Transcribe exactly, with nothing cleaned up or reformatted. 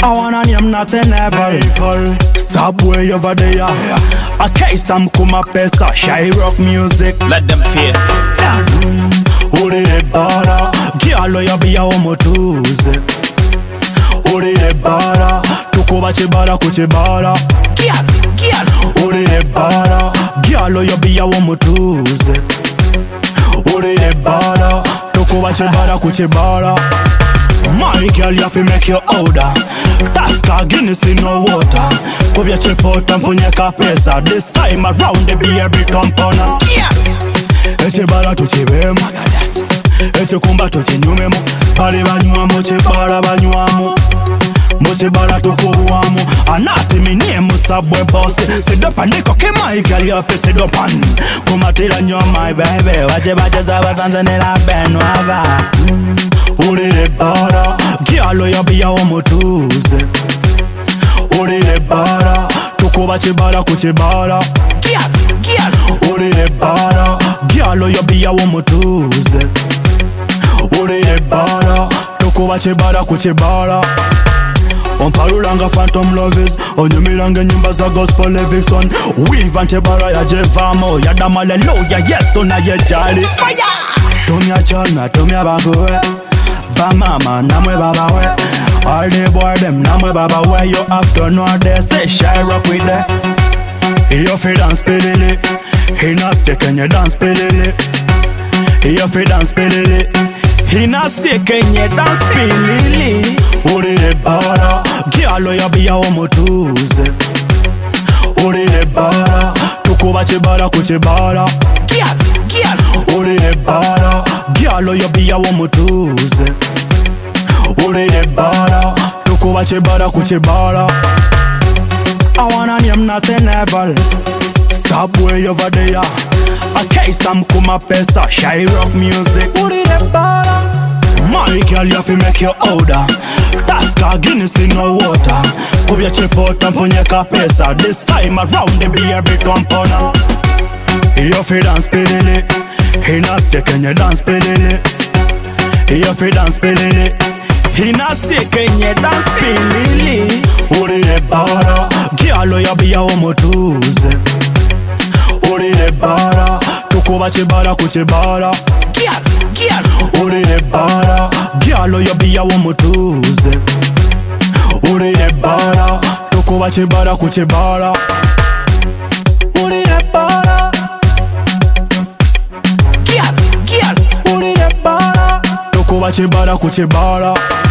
I wanna name nothing ever. Stop way over there. A case I'm kuma pesa. Shy rock music. Let them fear. Uri de bara. Giallo ya biya omotuze. Uri de bara. Tukuba chibara kuchibara. Giallo, giallo. Uri de bara. Giallo ya biya omotuze. Uri de bara. Tukuba chibara kuchibara. My girl, you have to make you older. Taska Guinness in no water. Come your chip out and put your capesa. This time around the beer become pona. Eche bala tu chibemo. Eche kumba tu chinyumemo. Pali banyuamo, chibara banyuamo. Moche bala tu kuhuamo. Anati mini musabwe boss. Sit up and niko ke my girl, you have to sit up and kumatira nyo my baby. Wache bache sawa sanza nila benwava. Uri de bara, giallo ya biya omotuze. Uri de bara, tukuba chibara kuchibara. Giallo, giallo. Uri de bara, giallo ya biya omotuze. Uri de bara, tukuba chibara kuchibara. Onparulanga phantom lovers, onyumiranga nyimba za gospel Levinson. Weave ante bara ya jevamo, ya damaleluya, yes ona ye jali. Fire! Tumia chana, tumia bagoe. Ba mama, namwe baba we. All the boy them, namwe baba we. You have to know they say shy rock with that. You fi dance pedele. He not sick and you dance pedele. You fi dance pedele. He not sick and you dance pedele. Uri de bara, giallo ya biya omotuze. Uri de bara, tukuba chibara kuchibara. Giallo, giallo. Uri de bara, giallo ya biya omotuze. Uri de bara, tukuba chibara kuchibara. I wanna name nothing ever. Stop way over there. A case I'm kuma pesa. Shy rock music. Uri de bara. My girl, you have to make you older. Taska Guinness in no water. Come your chip out and put your capesa. This time around the beer become pona. You fi dance pedele. He not sick and you dance pedele. You fi dance pedele. He not sick and you dance pedele. Uri de bara, giallo ya biya omotuze. Uri de bara, tukuba chibara kuchibara. Giallo, giallo. Uri de bara, giallo ya biya omotuze. Uri de bara, tukuba chibara kuchibara. Uri de bara. Giallo, giallo. Uri de bara, tukuba chibara kuchibara.